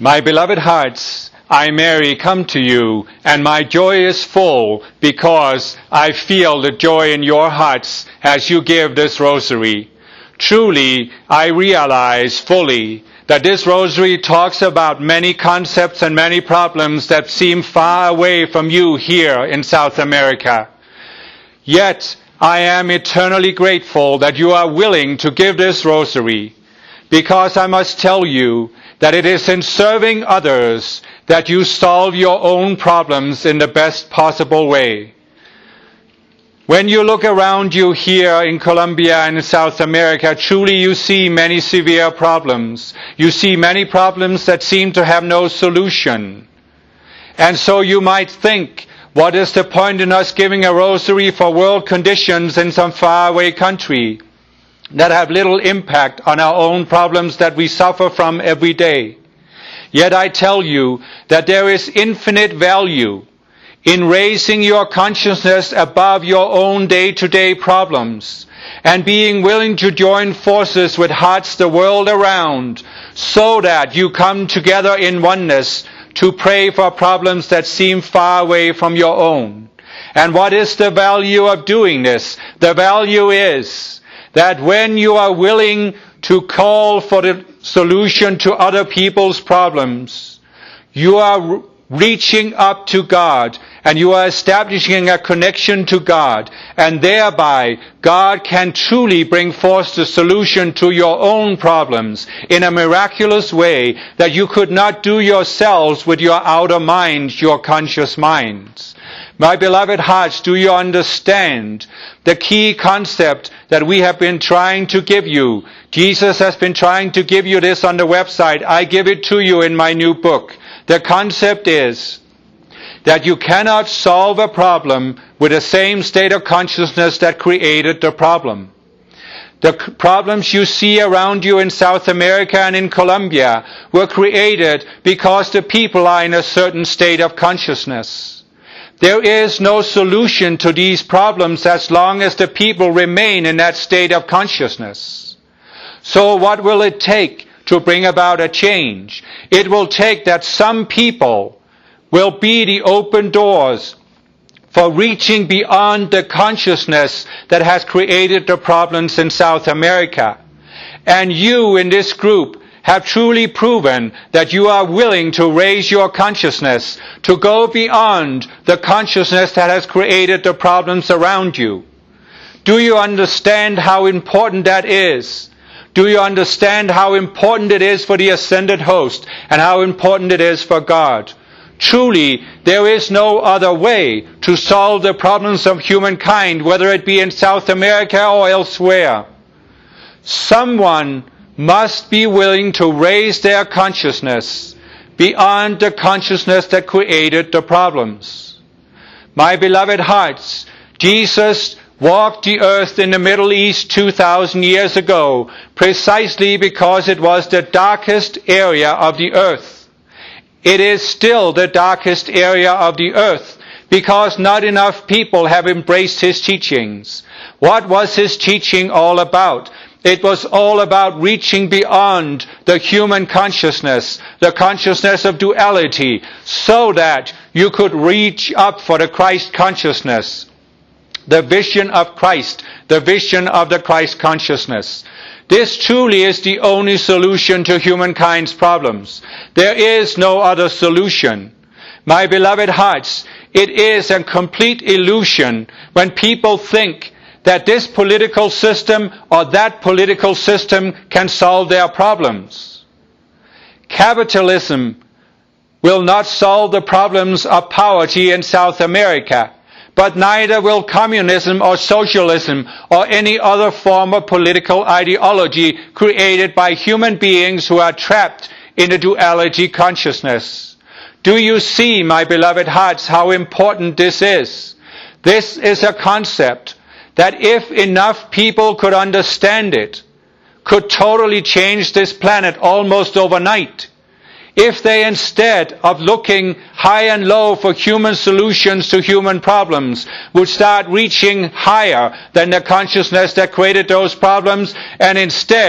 My beloved hearts, I, Mary, come to you, and my joy is full because I feel the joy in your hearts as you give this rosary. Truly, I realize fully that this rosary talks about many concepts and many problems that seem far away from you here in South America. Yet, I am eternally grateful that you are willing to give this rosary, because I must tell you that it is in serving others that you solve your own problems in the best possible way. When you look around you here in Colombia and in South America, truly you see many severe problems. You see many problems that seem to have no solution. And so you might think, what is the point in us giving a rosary for world conditions in some faraway country that have little impact on our own problems that we suffer from every day? Yet I tell you that there is infinite value in raising your consciousness above your own day-to-day problems and being willing to join forces with hearts the world around so that you come together in oneness to pray for problems that seem far away from your own. And what is the value of doing this? The value is that when you are willing to call for the solution to other people's problems, you are reaching up to God, and you are establishing a connection to God, and thereby God can truly bring forth the solution to your own problems in a miraculous way that you could not do yourselves with your outer mind, your conscious minds. My beloved hearts, do you understand the key concept that we have been trying to give you? Jesus has been trying to give you this on the website. I give it to you in my new book. The concept is that you cannot solve a problem with the same state of consciousness that created the problem. The problems you see around you in South America and in Colombia were created because the people are in a certain state of consciousness. There is no solution to these problems as long as the people remain in that state of consciousness. So what will it take to bring about a change? It will take that some people will be the open doors for reaching beyond the consciousness that has created the problems in South America. And you in this group have truly proven that you are willing to raise your consciousness, to go beyond the consciousness that has created the problems around you. Do you understand how important that is? Do you understand how important it is for the ascended host and how important it is for God? Truly, there is no other way to solve the problems of humankind, whether it be in South America or elsewhere. Someone must be willing to raise their consciousness beyond the consciousness that created the problems. My beloved hearts, Jesus walked the earth in the Middle East 2,000 years ago precisely because it was the darkest area of the earth. It is still the darkest area of the earth because not enough people have embraced his teachings. What was his teaching all about? It was all about reaching beyond the human consciousness, the consciousness of duality, so that you could reach up for the Christ consciousness, the vision of Christ, the vision of the Christ consciousness. This truly is the only solution to humankind's problems. There is no other solution. My beloved hearts, it is a complete illusion when people think that this political system or that political system can solve their problems. Capitalism will not solve the problems of poverty in South America, but neither will communism or socialism or any other form of political ideology created by human beings who are trapped in the duality consciousness. Do you see, my beloved hearts, how important this is? This is a concept that if enough people could understand it, could totally change this planet almost overnight. If they, instead of looking high and low for human solutions to human problems, would start reaching higher than the consciousness that created those problems and instead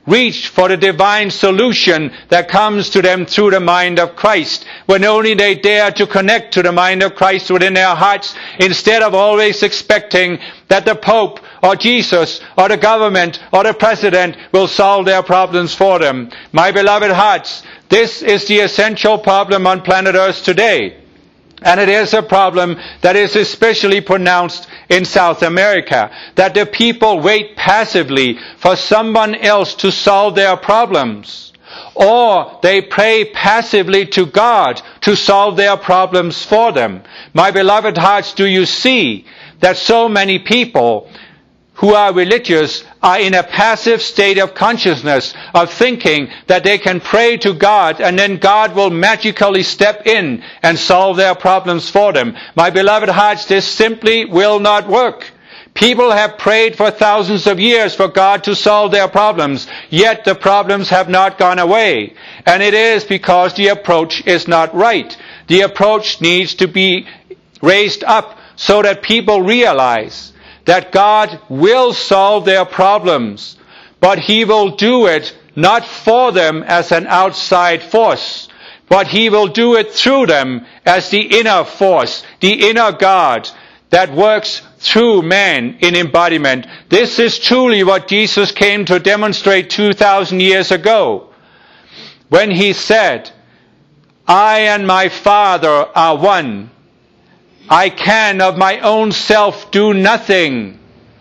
reach for the divine solution that comes to them through the mind of Christ. When only they dare to connect to the mind of Christ within their hearts, instead of always expecting that the Pope or Jesus or the government or the president will solve their problems for them. My beloved hearts, this is the essential problem on planet Earth today. And it is a problem that is especially pronounced in South America, that the people wait passively for someone else to solve their problems. Or they pray passively to God to solve their problems for them. My beloved hearts, do you see that so many people who are religious are in a passive state of consciousness, of thinking that they can pray to God and then God will magically step in and solve their problems for them? My beloved hearts, this simply will not work. People have prayed for thousands of years for God to solve their problems, yet the problems have not gone away. And it is because the approach is not right. The approach needs to be raised up so that people realize that God will solve their problems, but He will do it not for them as an outside force, but He will do it through them as the inner force, the inner God that works through man in embodiment. This is truly what Jesus came to demonstrate 2,000 years ago, when He said, "I and my Father are one. I can of my own self do nothing,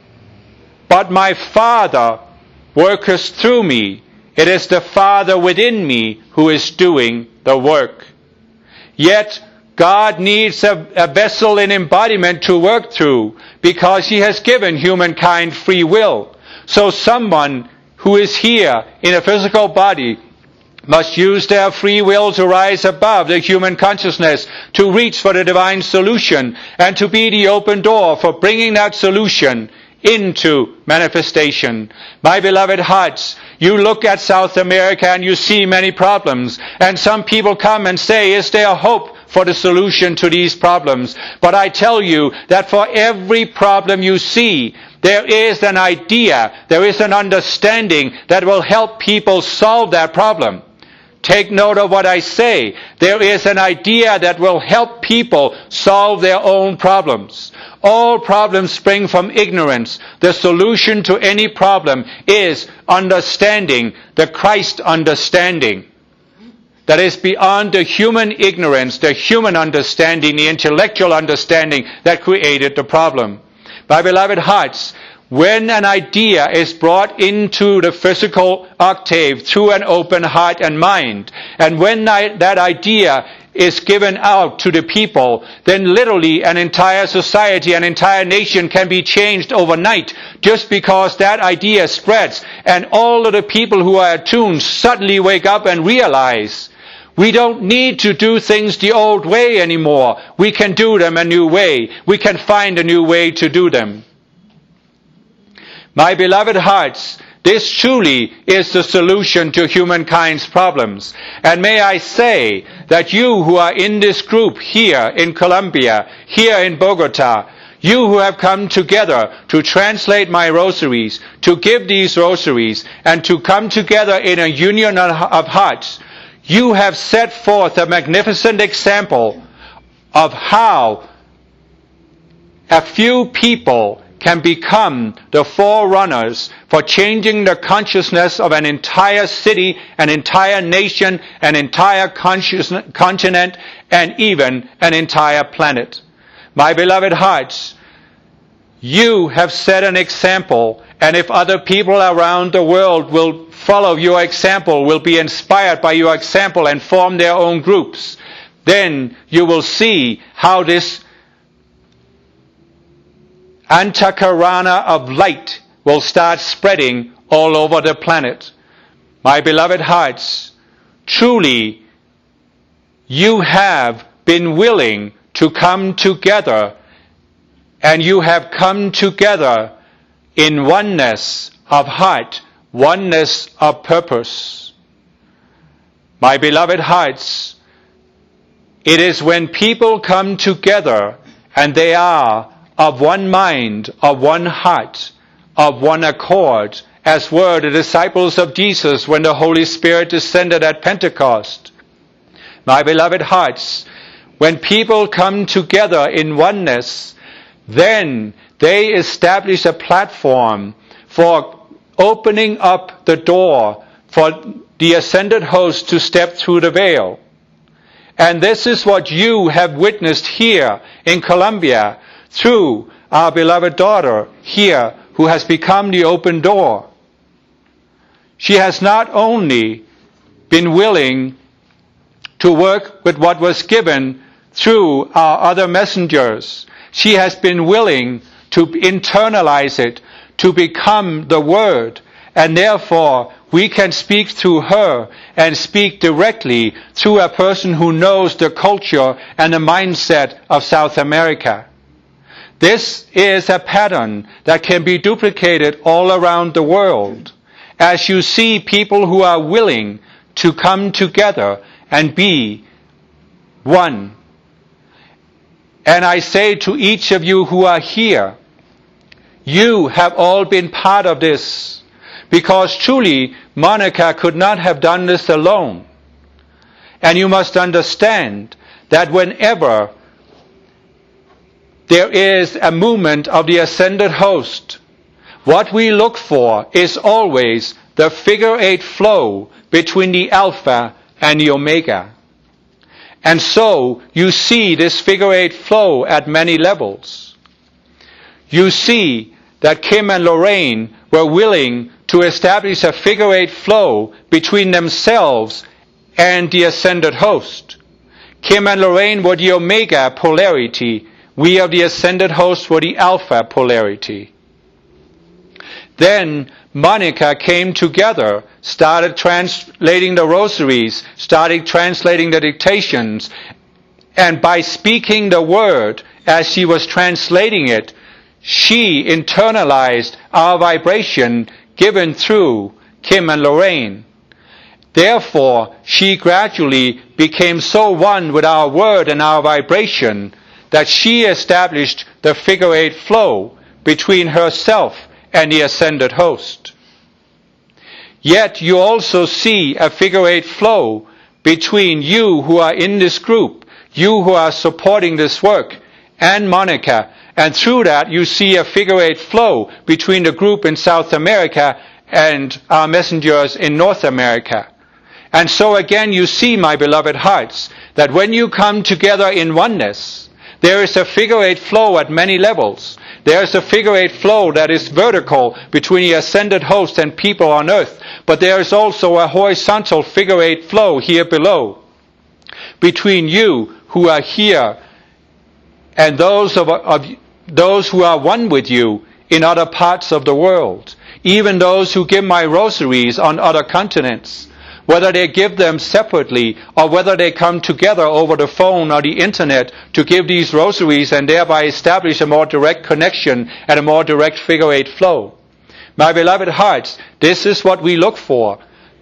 but my Father worketh through me. It is the Father within me who is doing the work." Yet God needs a vessel in embodiment to work through, because He has given humankind free will. So someone who is here in a physical body must use their free will to rise above the human consciousness, to reach for the divine solution, and to be the open door for bringing that solution into manifestation. My beloved hearts, you look at South America and you see many problems, and some people come and say, is there hope for the solution to these problems? But I tell you that for every problem you see, there is an idea, there is an understanding that will help people solve that problem. Take note of what I say. There is an idea that will help people solve their own problems. All problems spring from ignorance. The solution to any problem is understanding, the Christ understanding. That is beyond the human ignorance, the human understanding, the intellectual understanding that created the problem. My beloved hearts, when an idea is brought into the physical octave through an open heart and mind, and when that idea is given out to the people, then literally an entire society, an entire nation can be changed overnight, just because that idea spreads, and all of the people who are attuned suddenly wake up and realize, we don't need to do things the old way anymore. We can do them a new way. We can find a new way to do them. My beloved hearts, this truly is the solution to humankind's problems. And may I say that you who are in this group here in Colombia, here in Bogota, you who have come together to translate my rosaries, to give these rosaries, and to come together in a union of hearts, you have set forth a magnificent example of how a few people can become the forerunners for changing the consciousness of an entire city, an entire nation, an entire continent, and even an entire planet. My beloved hearts, you have set an example, and if other people around the world will follow your example, will be inspired by your example and form their own groups, then you will see how this Antakarana of light will start spreading all over the planet. My beloved hearts, truly, you have been willing to come together, and you have come together in oneness of heart, oneness of purpose. My beloved hearts, it is when people come together and they are of one mind, of one heart, of one accord, as were the disciples of Jesus when the Holy Spirit descended at Pentecost. My beloved hearts, when people come together in oneness, then they establish a platform for opening up the door for the ascended host to step through the veil. And this is what you have witnessed here in Colombia through our beloved daughter here, who has become the open door. She has not only been willing to work with what was given through our other messengers, she has been willing to internalize it, to become the Word, and therefore we can speak through her and speak directly through a person who knows the culture and the mindset of South America. This is a pattern that can be duplicated all around the world, as you see people who are willing to come together and be one. And I say to each of you who are here, you have all been part of this, because truly Monica could not have done this alone. And you must understand that whenever there is a movement of the ascended host, what we look for is always the figure eight flow between the Alpha and the Omega. And so you see this figure eight flow at many levels. You see that Kim and Lorraine were willing to establish a figure eight flow between themselves and the ascended host. Kim and Lorraine were the Omega polarity. We of the ascended host were the Alpha polarity. Then Monica came together, started translating the rosaries, started translating the dictations, and by speaking the word as she was translating it, she internalized our vibration given through Kim and Lorraine. Therefore, she gradually became so one with our word and our vibration that she established the figure eight flow between herself and the ascended host. Yet you also see a figure eight flow between you who are in this group, you who are supporting this work, and Monica. And through that you see a figure eight flow between the group in South America and our messengers in North America. And so again you see, my beloved hearts, that when you come together in oneness, there is a figure eight flow at many levels. There is a figure eight flow that is vertical between the ascended host and people on earth. But there is also a horizontal figure eight flow here below between you who are here and those those who are one with you in other parts of the world. Even those who give my rosaries on other continents, whether they give them separately or whether they come together over the phone or the internet to give these rosaries and thereby establish a more direct connection and a more direct figure eight flow. My beloved hearts, this is what we look for.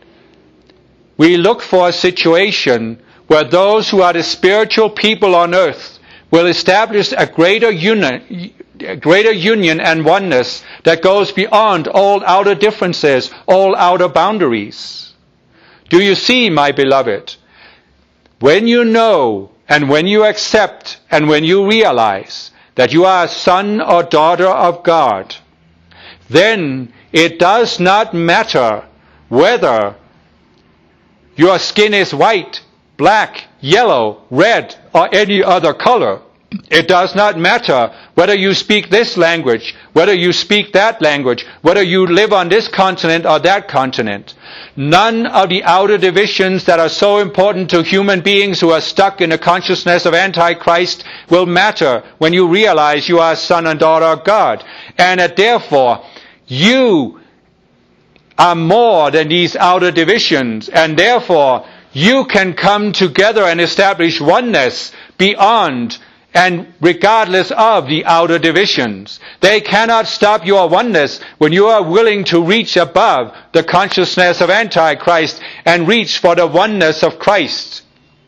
We look for a situation where those who are the spiritual people on earth will establish a greater union and oneness that goes beyond all outer differences, all outer boundaries. Do you see, my beloved? When you know and when you accept and when you realize that you are a son or daughter of God, then it does not matter whether your skin is white, black, yellow, red, or any other color. It does not matter whether you speak this language, whether you speak that language, whether you live on this continent or that continent. None of the outer divisions that are so important to human beings who are stuck in the consciousness of Antichrist will matter when you realize you are a son and daughter of God. And that therefore, you are more than these outer divisions, and therefore you can come together and establish oneness beyond and regardless of the outer divisions. They cannot stop your oneness when you are willing to reach above the consciousness of Antichrist and reach for the oneness of Christ.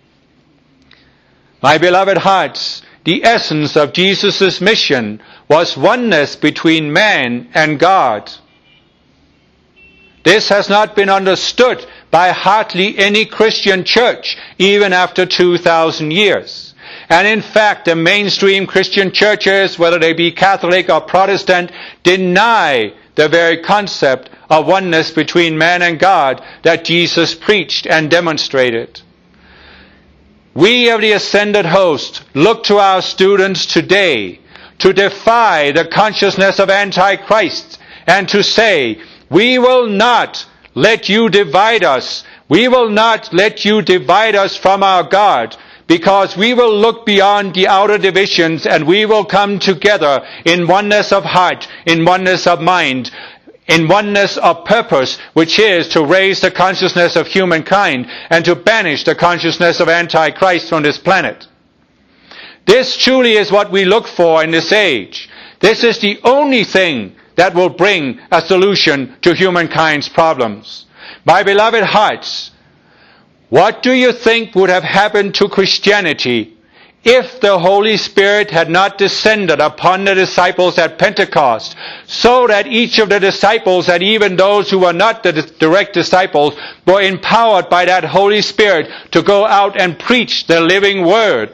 My beloved hearts, the essence of Jesus' mission was oneness between man and God. This has not been understood by hardly any Christian church, even after 2,000 years. And in fact, the mainstream Christian churches, whether they be Catholic or Protestant, deny the very concept of oneness between man and God that Jesus preached and demonstrated. We of the Ascended Host look to our students today to defy the consciousness of Antichrist and to say, we will not let you divide us. We will not let you divide us from our God, because we will look beyond the outer divisions and we will come together in oneness of heart, in oneness of mind, in oneness of purpose, which is to raise the consciousness of humankind and to banish the consciousness of Antichrist from this planet. This truly is what we look for in this age. This is the only thing that will bring a solution to humankind's problems. My beloved hearts, what do you think would have happened to Christianity if the Holy Spirit had not descended upon the disciples at Pentecost, so that each of the disciples, and even those who were not the direct disciples, were empowered by that Holy Spirit to go out and preach the living word?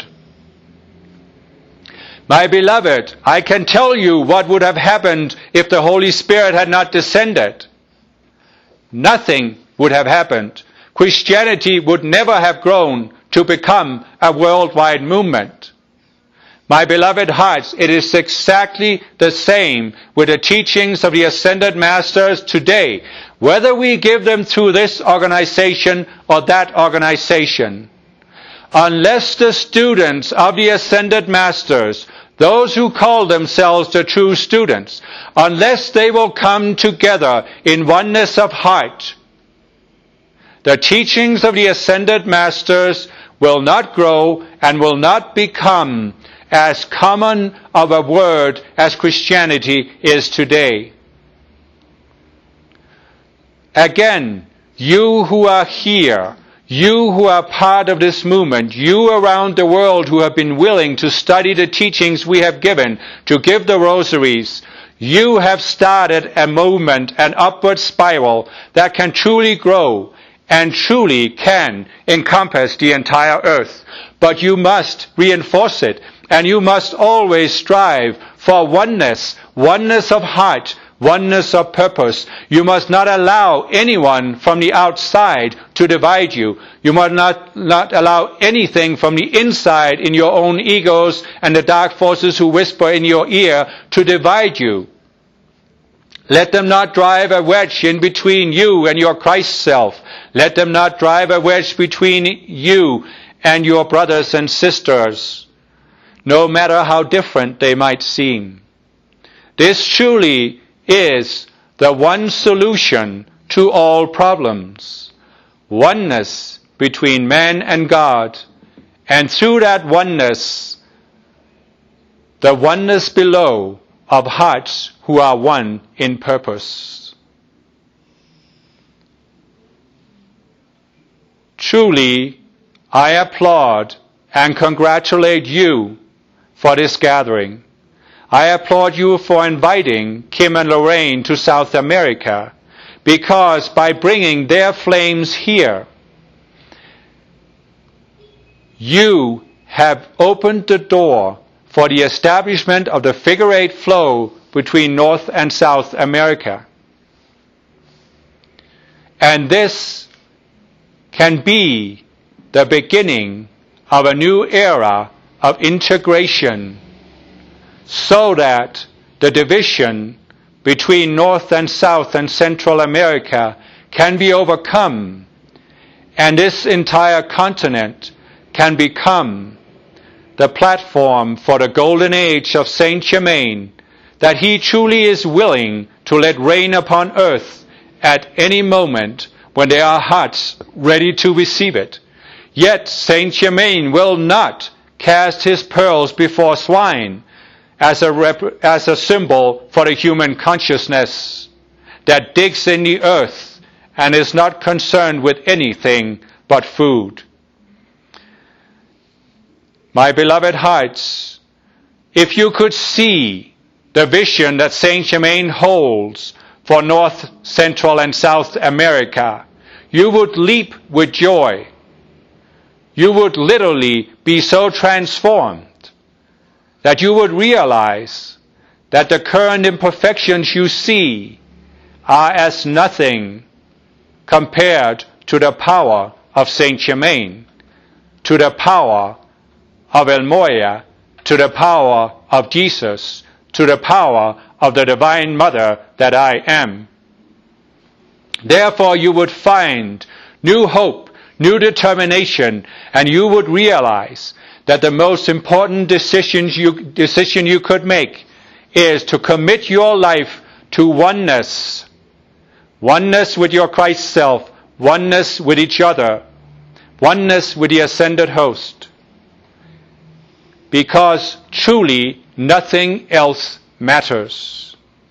My beloved, I can tell you what would have happened if the Holy Spirit had not descended. Nothing would have happened. Christianity would never have grown to become a worldwide movement. My beloved hearts, it is exactly the same with the teachings of the Ascended Masters today, whether we give them through this organization or that organization. Unless the students of the Ascended Masters, those who call themselves the true students, unless they will come together in oneness of heart, the teachings of the Ascended Masters will not grow and will not become as common of a word as Christianity is today. Again, you who are here, you who are part of this movement, you around the world who have been willing to study the teachings we have given, to give the rosaries, you have started a movement, an upward spiral that can truly grow and truly can encompass the entire earth. But you must reinforce it, and you must always strive for oneness, oneness of heart, oneness of purpose. You must not allow anyone from the outside to divide you. You must not allow anything from the inside in your own egos and the dark forces who whisper in your ear to divide you. Let them not drive a wedge in between you and your Christ self. Let them not drive a wedge between you and your brothers and sisters, no matter how different they might seem. This truly is the one solution to all problems. Oneness between man and God, and through that oneness, the oneness below of hearts who are one in purpose. Truly, I applaud and congratulate you for this gathering. I applaud you for inviting Kim and Lorraine to South America, because by bringing their flames here, you have opened the door for the establishment of the figure-8 flow between North and South America. And this can be the beginning of a new era of integration, so that the division between North and South and Central America can be overcome, and this entire continent can become the platform for the golden age of Saint Germain, that he truly is willing to let rain upon earth at any moment when there are hearts ready to receive it. Yet Saint Germain will not cast his pearls before swine, as a symbol for the human consciousness that digs in the earth and is not concerned with anything but food. My beloved hearts, if you could see the vision that Saint Germain holds for North, Central, and South America, you would leap with joy. You would literally be so transformed that you would realize that the current imperfections you see are as nothing compared to the power of Saint Germain, to the power of El Moya, to the power of Jesus, to the power of the Divine Mother that I am. Therefore you would find new hope, new determination, and you would realize that the most important decision you could make is to commit your life to oneness. Oneness with your Christ self, oneness with each other, oneness with the ascended host. Because truly nothing else matters.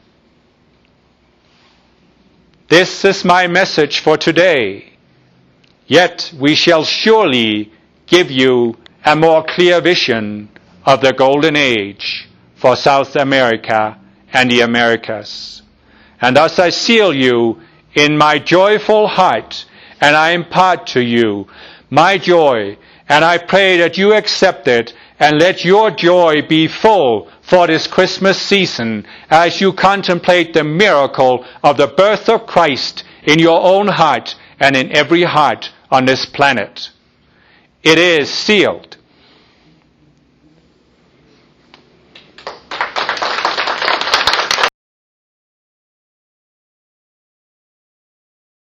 This is my message for today. Yet we shall surely give you a more clear vision of the golden age for South America and the Americas. And thus I seal you in my joyful heart, and I impart to you my joy, and I pray that you accept it, and let your joy be full for this Christmas season as you contemplate the miracle of the birth of Christ in your own heart and in every heart on this planet. It is sealed.